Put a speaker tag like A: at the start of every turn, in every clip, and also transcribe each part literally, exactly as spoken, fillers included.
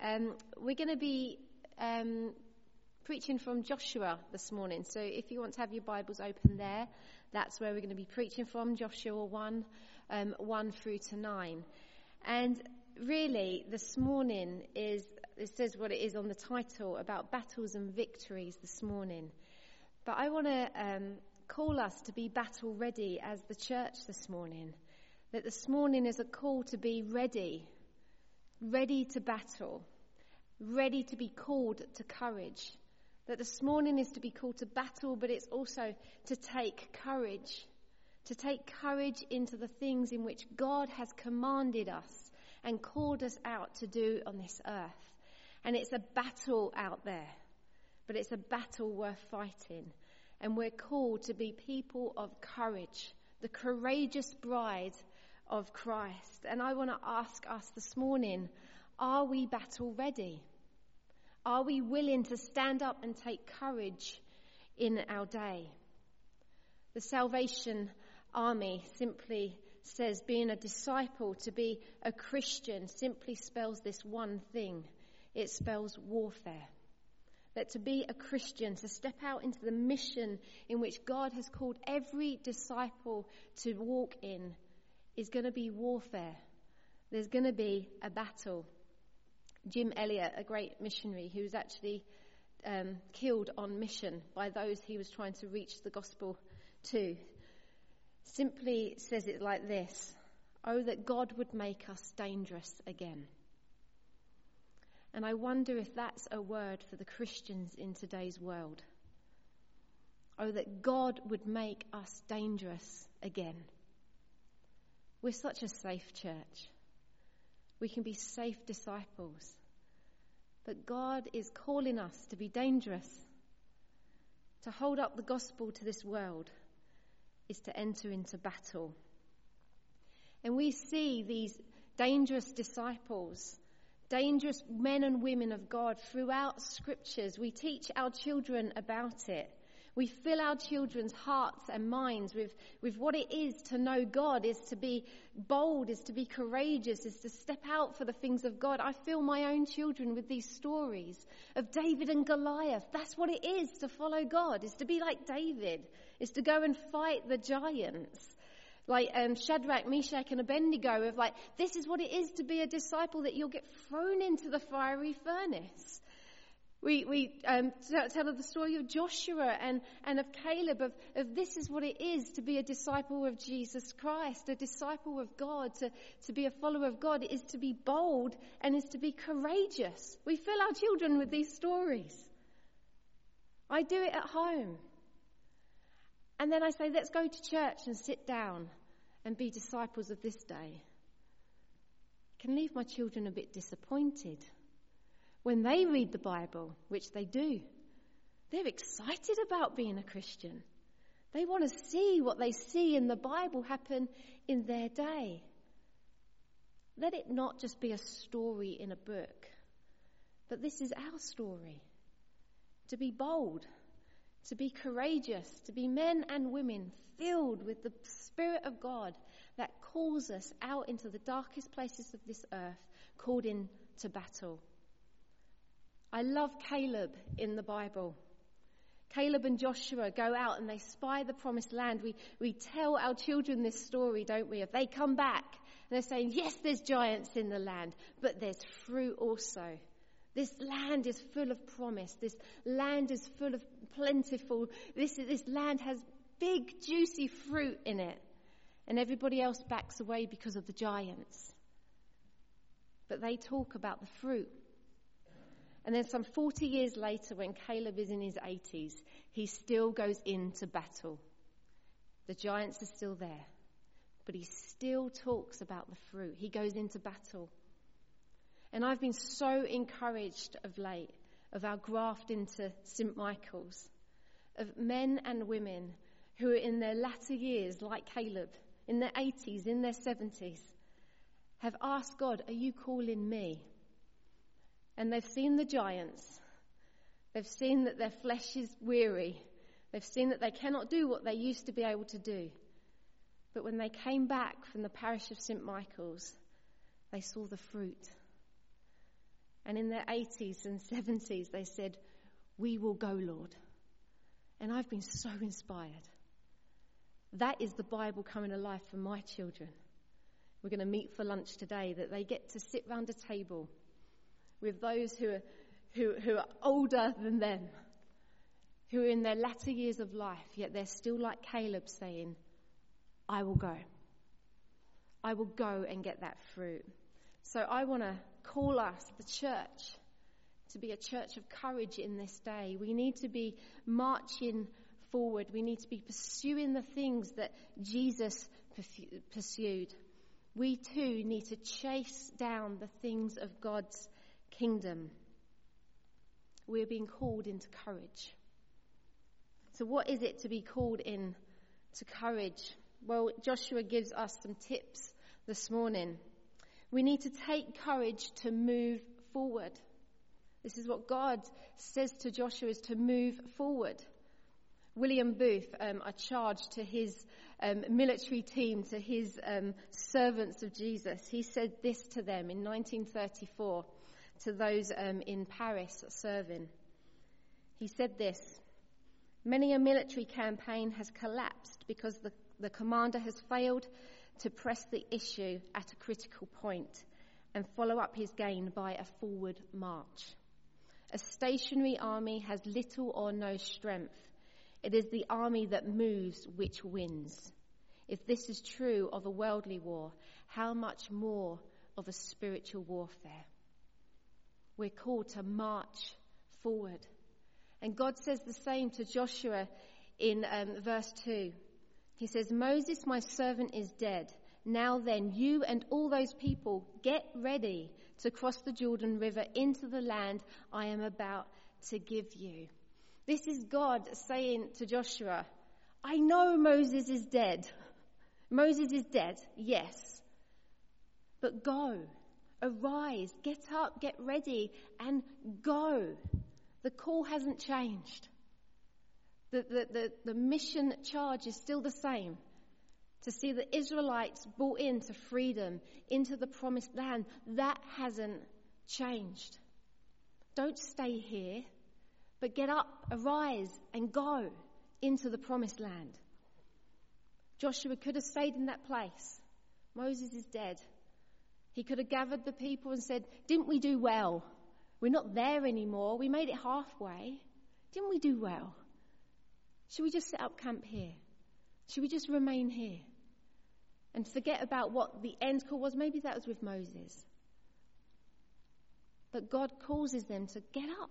A: Um, we're going to be um, preaching from Joshua this morning. So if you want to have your Bibles open there, that's where we're going to be preaching from, Joshua one, um, one through to nine. And really, this morning is, it says what it is on the title, about battles and victories this morning. But I want to um, call us to be battle ready as the church this morning. That this morning is a call to be ready. Ready to battle, ready to be called to courage. That this morning is to be called to battle, but it's also to take courage, to take courage into the things in which God has commanded us and called us out to do on this earth. And it's a battle out there, but it's a battle worth fighting. And we're called to be people of courage, the courageous bride of Christ. And I want to ask us this morning, are we battle ready? Are we willing to stand up and take courage in our day? The Salvation Army simply says being a disciple, to be a Christian, simply spells this one thing. It spells warfare. That to be a Christian, to step out into the mission in which God has called every disciple to walk in, is going to be warfare. There's going to be a battle. Jim Elliot, a great missionary who was actually um, killed on mission by those he was trying to reach the gospel to, simply says it like this: "Oh, that God would make us dangerous again." And I wonder if that's a word for the Christians in today's world. Oh, that God would make us dangerous again. We're such a safe church. We can be safe disciples. But God is calling us to be dangerous. To hold up the gospel to this world is to enter into battle. And we see these dangerous disciples, dangerous men and women of God throughout scriptures. We teach our children about it. We fill our children's hearts and minds with, with what it is to know God, is to be bold, is to be courageous, is to step out for the things of God. I fill my own children with these stories of David and Goliath. That's what it is to follow God, is to be like David, is to go and fight the giants. Like um, Shadrach, Meshach and Abednego, of like, this is what it is to be a disciple, that you'll get thrown into the fiery furnace. We we um, tell of the story of Joshua and, and of Caleb, of, of this is what it is to be a disciple of Jesus Christ, a disciple of God, to, to be a follower of God. It is to be bold and is to be courageous. We fill our children with these stories. I do it at home. And then I say, let's go to church and sit down and be disciples of this day. I can leave my children a bit disappointed. When they read the Bible, which they do, they're excited about being a Christian. They want to see what they see in the Bible happen in their day. Let it not just be a story in a book, but this is our story. To be bold, to be courageous, to be men and women filled with the Spirit of God that calls us out into the darkest places of this earth, called into battle. I love Caleb in the Bible. Caleb and Joshua go out and they spy the promised land. We we tell our children this story, don't we? If they come back and they're saying, yes, there's giants in the land, but there's fruit also. This land is full of promise. This land is full of plentiful. This, this land has big, juicy fruit in it. And everybody else backs away because of the giants. But they talk about the fruit. And then some forty years later, when Caleb is in his eighties, he still goes into battle. The giants are still there, but he still talks about the fruit. He goes into battle. And I've been so encouraged of late of our graft into Saint Michael's, of men and women who are in their latter years, like Caleb, in their eighties, in their seventies, have asked God, are you calling me? And they've seen the giants. They've seen that their flesh is weary. They've seen that they cannot do what they used to be able to do. But when they came back from the parish of Saint Michael's, they saw the fruit. And in their eighties and seventies, they said, "We will go, Lord." And I've been so inspired. That is the Bible coming alive for my children. We're going to meet for lunch today, that they get to sit round a table with those who are, who, who are older than them, who are in their latter years of life, yet they're still like Caleb saying, "I will go. I will go and get that fruit." So I want to call us, the church, to be a church of courage in this day. We need to be marching forward. We need to be pursuing the things that Jesus pursued. We too need to chase down the things of God's kingdom. We're being called into courage. So what is it to be called in to courage? Well, Joshua gives us some tips this morning. We need to take courage to move forward. This is what God says to Joshua, is to move forward. William Booth, um, I charged to his um, military team, to his um, servants of Jesus. He said this to them in nineteen thirty-four, to those um, in Paris serving. He said this: "Many a military campaign has collapsed because the, the commander has failed to press the issue at a critical point and follow up his gain by a forward march. A stationary army has little or no strength. It is the army that moves which wins. If this is true of a worldly war, how much more of a spiritual warfare?" We're called to march forward. And God says the same to Joshua in um, verse two. He says, "Moses, my servant, is dead. Now then, you and all those people, get ready to cross the Jordan River into the land I am about to give you." This is God saying to Joshua, I know Moses is dead. Moses is dead, yes. But go, arise, get up, get ready, and go. The call hasn't changed. The, the, the, the mission charge is still the same. To see the Israelites brought into freedom, into the promised land, that hasn't changed. Don't stay here, but get up, arise, and go into the promised land. Joshua could have stayed in that place. Moses is dead. He could have gathered the people and said, "Didn't we do well? We're not there anymore. We made it halfway. Didn't we do well? Should we just set up camp here? Should we just remain here?" And forget about what the end call was. Maybe that was with Moses. But God causes them to get up,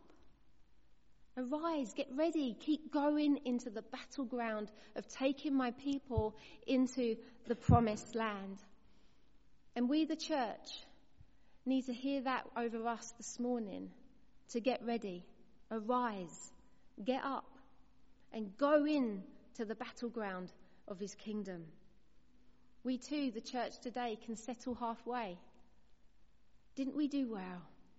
A: arise, get ready, keep going into the battleground of taking my people into the promised land. And we, the church, need to hear that over us this morning, to get ready, arise, get up, and go in to the battleground of his kingdom. We too, the church today, can settle halfway. Didn't we do well?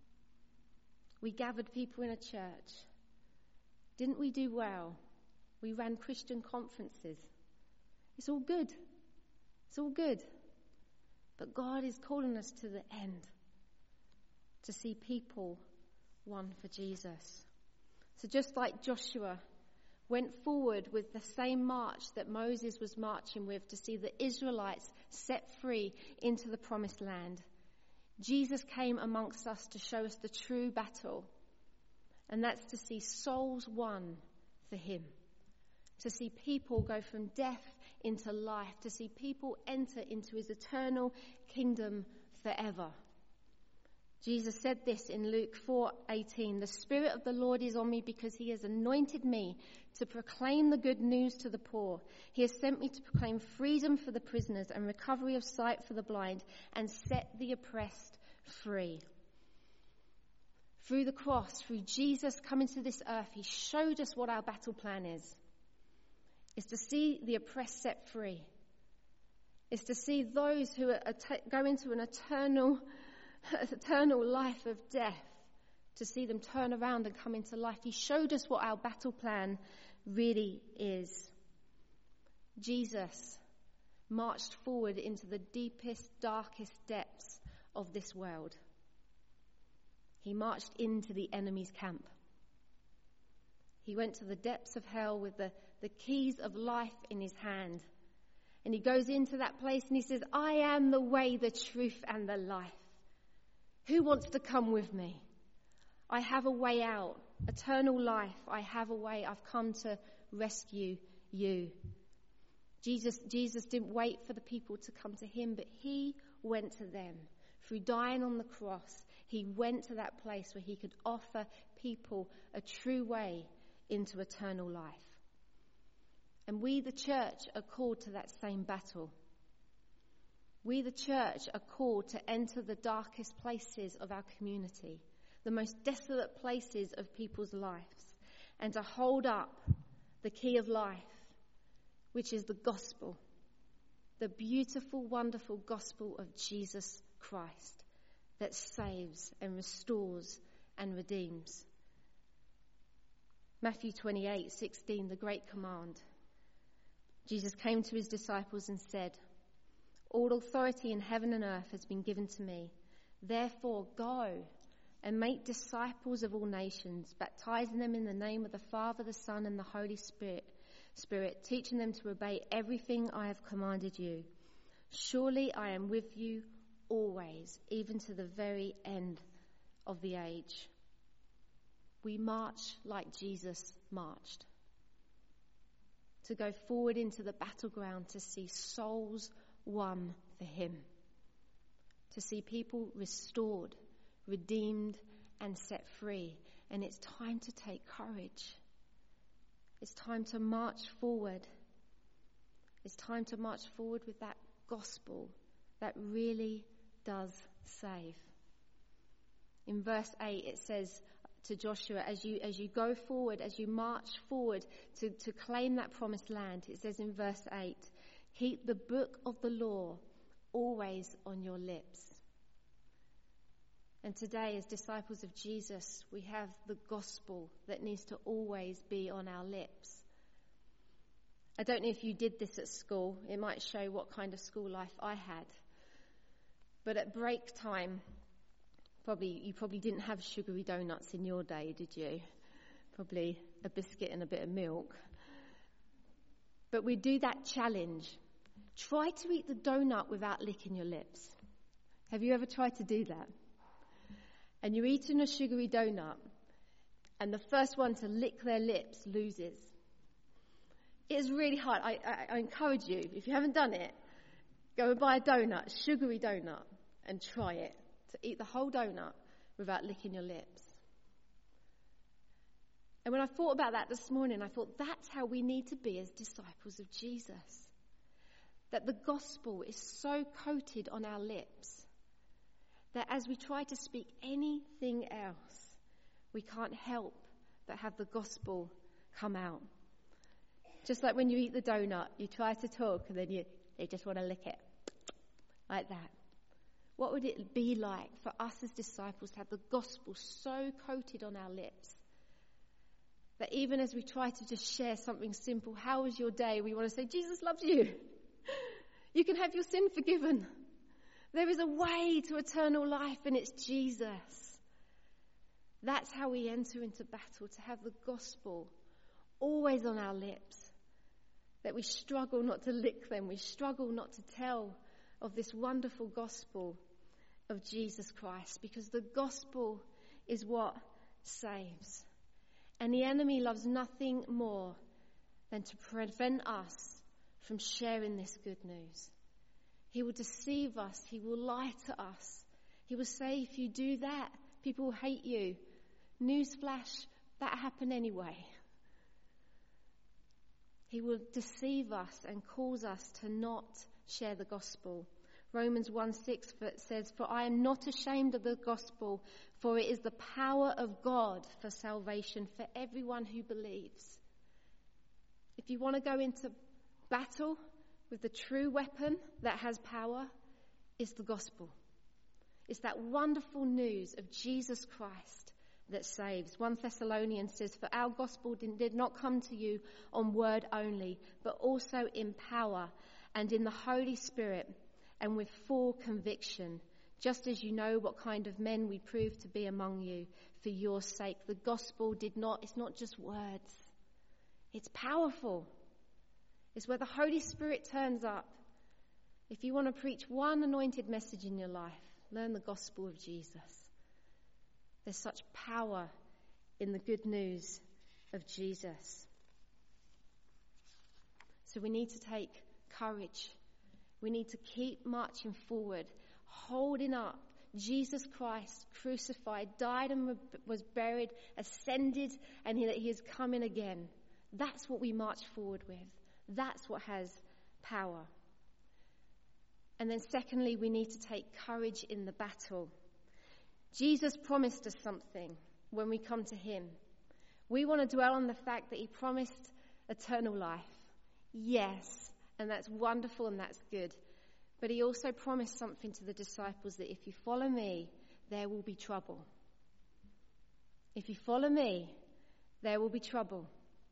A: We gathered people in a church. Didn't we do well? We ran Christian conferences. It's all good. It's all good. But God is calling us to the end, to see people won for Jesus. So just like Joshua went forward with the same march that Moses was marching with to see the Israelites set free into the promised land, Jesus came amongst us to show us the true battle. And that's to see souls won for him. To see people go from death into life. To see people enter into his eternal kingdom forever. Jesus said this in Luke four eighteen, "The Spirit of the Lord is on me because he has anointed me to proclaim the good news to the poor. He has sent me to proclaim freedom for the prisoners and recovery of sight for the blind and set the oppressed free." Through the cross, through Jesus coming to this earth, he showed us what our battle plan is. It's to see the oppressed set free. It's to see those who are t- go into an eternal, eternal life of death, to see them turn around and come into life. He showed us what our battle plan really is. Jesus marched forward into the deepest, darkest depths of this world. He marched into the enemy's camp. He went to the depths of hell with the, the keys of life in his hand. And he goes into that place and he says, I am the way, the truth, and the life. Who wants to come with me? I have a way out, eternal life. I have a way. I've come to rescue you. Jesus, Jesus didn't wait for the people to come to him, but he went to them. Through dying on the cross, he went to that place where he could offer people a true way into eternal life. And we, the church, are called to that same battle. We, the church, are called to enter the darkest places of our community, the most desolate places of people's lives, and to hold up the key of life, which is the gospel, the beautiful, wonderful gospel of Jesus Christ that saves and restores and redeems. Matthew twenty-eight sixteen, the great command. Jesus came to his disciples and said, all authority in heaven and earth has been given to me. Therefore, go and make disciples of all nations, baptizing them in the name of the Father, the Son, and the Holy Spirit, Spirit, teaching them to obey everything I have commanded you. Surely I am with you always, even to the very end of the age. We march like Jesus marched. To go forward into the battleground to see souls won for him. To see people restored, redeemed, and set free. And it's time to take courage. It's time to march forward. It's time to march forward with that gospel that really does save. In verse eight it says to Joshua, as you as you go forward, as you march forward to, to claim that promised land, it says in verse eight, keep the book of the law always on your lips. And today, as disciples of Jesus, we have the gospel that needs to always be on our lips. I don't know if you did this at school. It might show what kind of school life I had. But at break time, probably you probably didn't have sugary donuts in your day, did you? Probably a biscuit and a bit of milk. But we do that challenge. Try to eat the donut without licking your lips. Have you ever tried to do that? And you're eating a sugary donut, and the first one to lick their lips loses. It is really hard. I, I, I encourage you, if you haven't done it, go and buy a donut, sugary donut, and try it. To eat the whole donut without licking your lips. And when I thought about that this morning, I thought that's how we need to be as disciples of Jesus. That the gospel is so coated on our lips that as we try to speak anything else, we can't help but have the gospel come out. Just like when you eat the donut, you try to talk and then you, you just want to lick it. Like that. What would it be like for us as disciples to have the gospel so coated on our lips that even as we try to just share something simple, how was your day? We want to say, Jesus loves you. You can have your sin forgiven. There is a way to eternal life, and it's Jesus. That's how we enter into battle, to have the gospel always on our lips, that we struggle not to lick them, we struggle not to tell of this wonderful gospel of Jesus Christ, because the gospel is what saves. And the enemy loves nothing more than to prevent us from sharing this good news. He will deceive us. He will lie to us. He will say, if you do that, people will hate you. Newsflash, that happened anyway. He will deceive us and cause us to not share the gospel. Romans one six says, for I am not ashamed of the gospel, for it is the power of God for salvation for everyone who believes. If you want to go into battle with the true weapon that has power, it's the gospel. It's that wonderful news of Jesus Christ that saves. First Thessalonians says, for our gospel did not come to you on word only, but also in power and in the Holy Spirit and with full conviction, just as you know what kind of men we proved to be among you for your sake. The gospel did not, it's not just words. It's powerful. It's where the Holy Spirit turns up. If you want to preach one anointed message in your life, learn the gospel of Jesus. There's such power in the good news of Jesus. So we need to take courage. We need to keep marching forward, holding up Jesus Christ, crucified, died and was buried, ascended, and that he is coming again. That's what we march forward with. That's what has power. And then secondly, we need to take courage in the battle. Jesus promised us something when we come to him. We want to dwell on the fact that he promised eternal life. Yes, and that's wonderful and that's good. But he also promised something to the disciples, that if you follow me, there will be trouble. If you follow me, there will be trouble.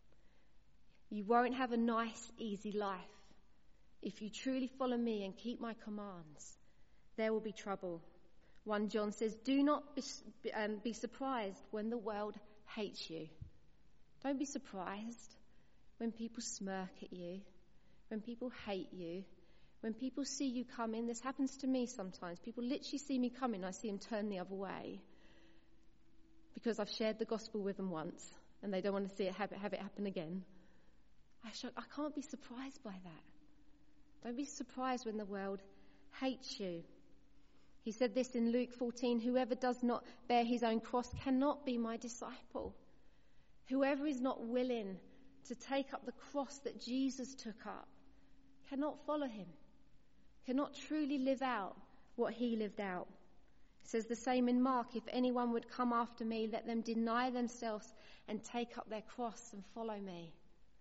A: You won't have a nice, easy life. If you truly follow me and keep my commands, there will be trouble. First John says, do not be, um, be surprised when the world hates you. Don't be surprised when people smirk at you, when people hate you, when people see you coming. This happens to me sometimes. People literally see me coming, I see them turn the other way because I've shared the gospel with them once and they don't want to see it have it, have it happen again. I, sh- I can't be surprised by that. Don't be surprised when the world hates you. He said this in Luke fourteen, whoever does not bear his own cross cannot be my disciple. Whoever is not willing to take up the cross that Jesus took up cannot follow him, cannot truly live out what he lived out. It says the same in Mark, if anyone would come after me, let them deny themselves and take up their cross and follow me.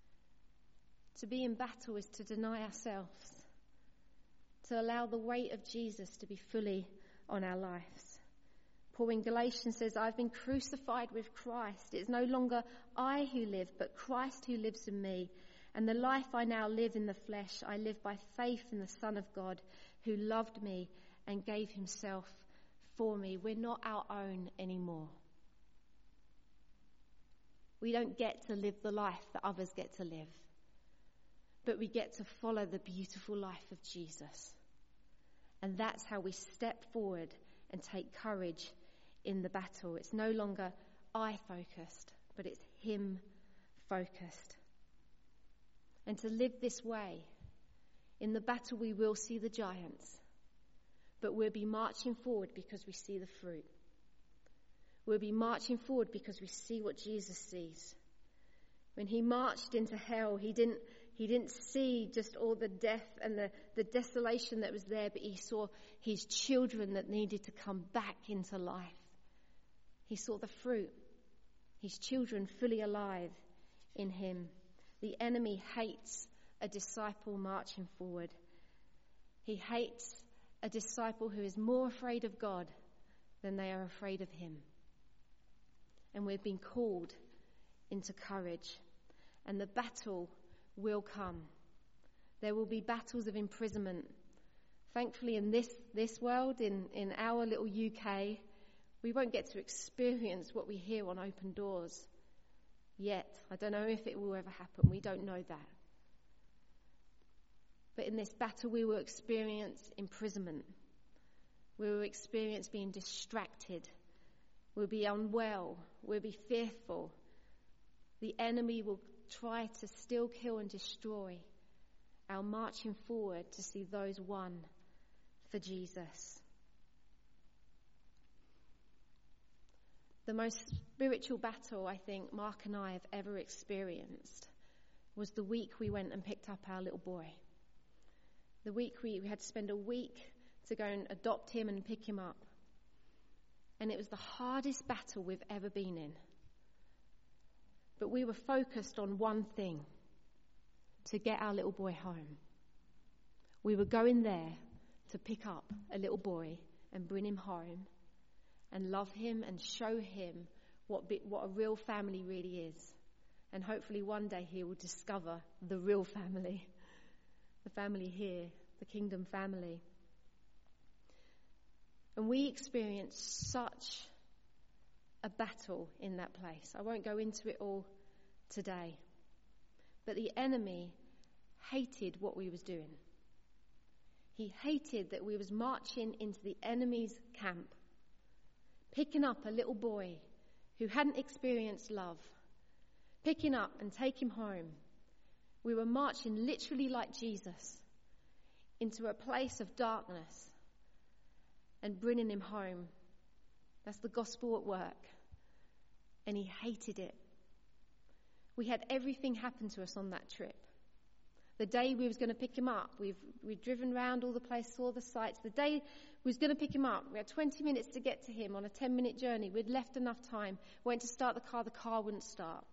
A: To be in battle is to deny ourselves, to allow the weight of Jesus to be fully on our lives. Paul in Galatians says, I've been crucified with Christ. It's no longer I who live, but Christ who lives in me. And the life I now live in the flesh, I live by faith in the Son of God who loved me and gave himself for me. We're not our own anymore. We don't get to live the life that others get to live, but we get to follow the beautiful life of Jesus. And that's how we step forward and take courage in the battle. It's no longer I focused, but it's him focused. And to live this way, in the battle we will see the giants, but we'll be marching forward because we see the fruit. We'll be marching forward because we see what Jesus sees. When he marched into hell, he didn't He didn't see just all the death and the, the desolation that was there, but he saw his children that needed to come back into life. He saw the fruit, his children fully alive in him. The enemy hates a disciple marching forward. He hates a disciple who is more afraid of God than they are afraid of him. And we've been called into courage. And the battle will come. There will be battles of imprisonment. Thankfully, in this, this world, in, in our little U K, we won't get to experience what we hear on Open Doors yet. I don't know if it will ever happen. We don't know that. But in this battle, we will experience imprisonment. We will experience being distracted. We'll be unwell. We'll be fearful. The enemy will try to still kill and destroy our marching forward to see those won for Jesus. The most spiritual battle I think Mark and I have ever experienced was the week we went and picked up our little boy. The week we, we had to spend a week to go and adopt him and pick him up. And it was the hardest battle we've ever been in. But we were focused on one thing, to get our little boy home. We were going there to pick up a little boy and bring him home and love him and show him what, be, what a real family really is. And hopefully one day he will discover the real family, the family here, the kingdom family. And we experienced such a battle in that place. I won't go into it all today. But the enemy hated what we was doing. He hated that we was marching into the enemy's camp, picking up a little boy who hadn't experienced love, picking up and taking him home. We were marching literally like Jesus into a place of darkness and bringing him home. That's the gospel at work. And he hated it. We had everything happen to us on that trip. The day we was going to pick him up, we've we'd driven around all the place, saw the sights. The day we was going to pick him up, we had twenty minutes to get to him on a ten minute journey. We'd left enough time, went to start the car, the car wouldn't start.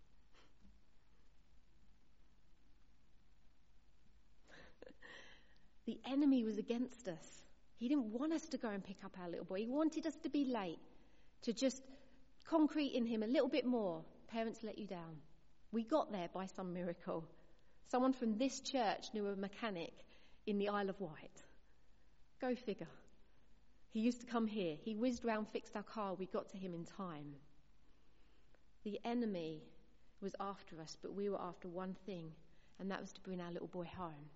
A: The enemy was against us. He didn't want us to go and pick up our little boy. He wanted us to be late, to just concrete in him a little bit more. Parents let you down. We got there by some miracle. Someone from this church knew a mechanic in the Isle of Wight. Go figure. He used to come here. He whizzed round, fixed our car. We got to him in time. The enemy was after us, but we were after one thing, and that was to bring our little boy home.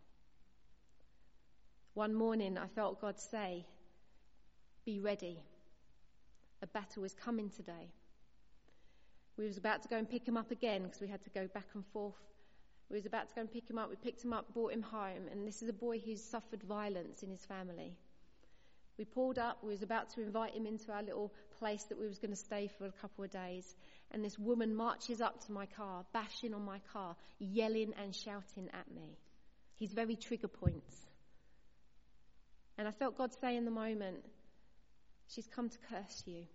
A: One morning I felt God say, be ready. A battle is coming today. We was about to go and pick him up again because we had to go back and forth. We was about to go and pick him up. We picked him up, brought him home. And this is a boy who's suffered violence in his family. We pulled up. We was about to invite him into our little place that we was going to stay for a couple of days. And this woman marches up to my car, bashing on my car, yelling and shouting at me. His very trigger points. And I felt God say in the moment, she's come to curse you.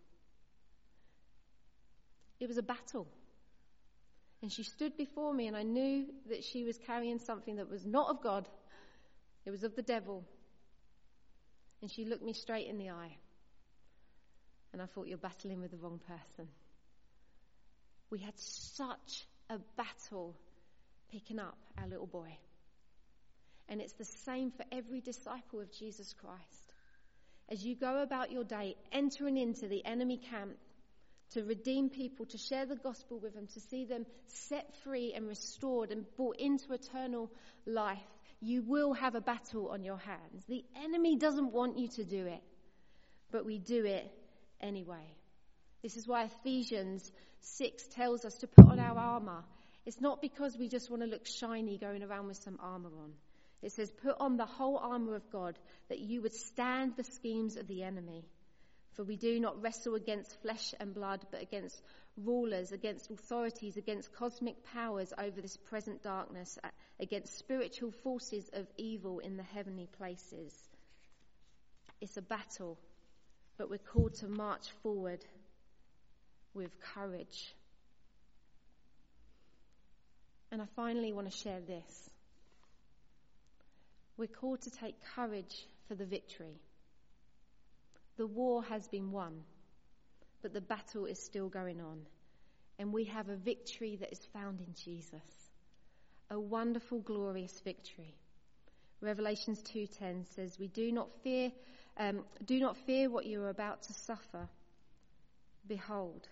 A: It was a battle. And she stood before me, and I knew that she was carrying something that was not of God. It was of the devil. And she looked me straight in the eye. And I thought, you're battling with the wrong person. We had such a battle picking up our little boy. And it's the same for every disciple of Jesus Christ. As you go about your day, entering into the enemy camp, to redeem people, to share the gospel with them, to see them set free and restored and brought into eternal life, you will have a battle on your hands. The enemy doesn't want you to do it, but we do it anyway. This is why Ephesians six tells us to put on our armour. It's not because we just want to look shiny going around with some armour on. It says, put on the whole armour of God, that you would stand the schemes of the enemy. For we do not wrestle against flesh and blood, but against rulers, against authorities, against cosmic powers over this present darkness, against spiritual forces of evil in the heavenly places. It's a battle, but we're called to march forward with courage. And I finally want to share this. We're called to take courage for the victory. The war has been won, but the battle is still going on. And we have a victory that is found in Jesus. A wonderful, glorious victory. Revelations two ten says, "We do not fear, um, do not fear what you are about to suffer. Behold,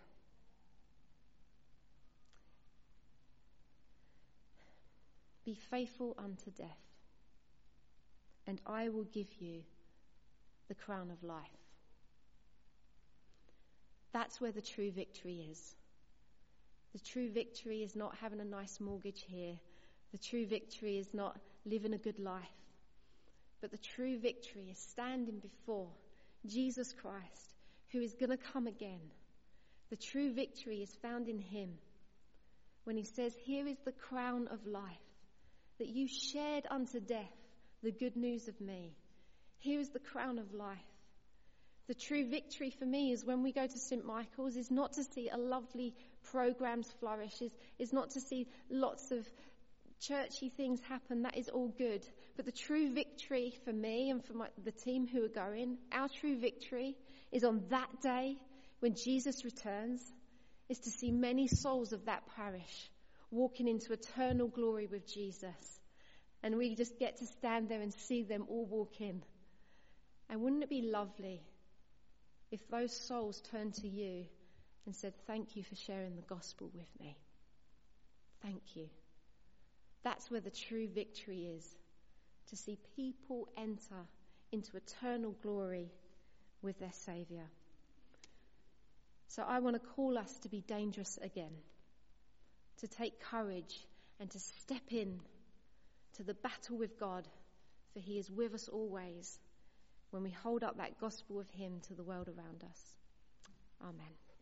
A: be faithful unto death, and I will give you the crown of life." That's where the true victory is. The true victory is not having a nice mortgage here. The true victory is not living a good life. But the true victory is standing before Jesus Christ, who is going to come again. The true victory is found in him when he says, "Here is the crown of life, that you shared unto death the good news of me. Here is the crown of life." The true victory for me is when we go to Saint Michael's is not to see a lovely programs flourish, is, is not to see lots of churchy things happen. That is all good. But the true victory for me and for my, the team who are going, our true victory is on that day when Jesus returns, is to see many souls of that parish walking into eternal glory with Jesus. And we just get to stand there and see them all walk in. And wouldn't it be lovely if those souls turned to you and said, thank you for sharing the gospel with me. Thank you. That's where the true victory is, to see people enter into eternal glory with their Saviour. So I want to call us to be dangerous again, to take courage and to step in to the battle with God, for he is with us always when we hold up that gospel of him to the world around us. Amen.